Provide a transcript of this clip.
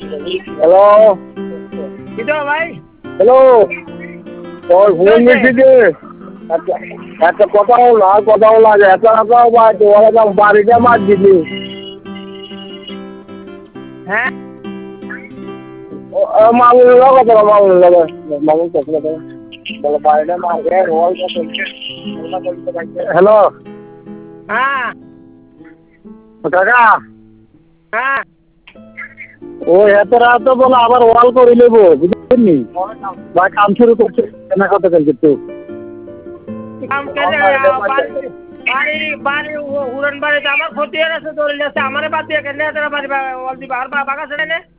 Hello কি তো ভাই? হ্যালো তোর ফোন দিচ্ছি একটা কথা হল আর কথা হল আগে এত রাখাও বা তোরা বাড়িতে মাছ দিবি হ্যাঁ মামুন কথা মামুন মামুন কথা বলো বাড়িতে মাছ হ্যালো হ্যাঁ কাকা হ্যাঁ ও এত রাত বলো আবার ওয়াল করে নেবো বুঝলি বা কাম শুরু করছে কেনা কথা কিন্তু কাম কেটে বাড়ি উড়ান বাড়িতে আমার ক্ষতি হয়ে গেছে দৌড়ে যাচ্ছে আমার বাদ দিয়ে কেন বাড়ি দিবা আর বাগা ছেড়ে নে